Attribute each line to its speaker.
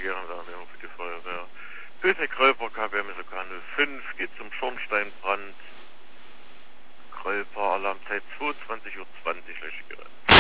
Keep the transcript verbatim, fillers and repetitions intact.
Speaker 1: Gefahrenwarnung für die Feuerwehr. Höchste Kröper, K B M Sogar null fünf, geht zum Schornsteinbrand. Kröper, Alarmzeit zweiundzwanzig Uhr zwanzig, Löschgerät.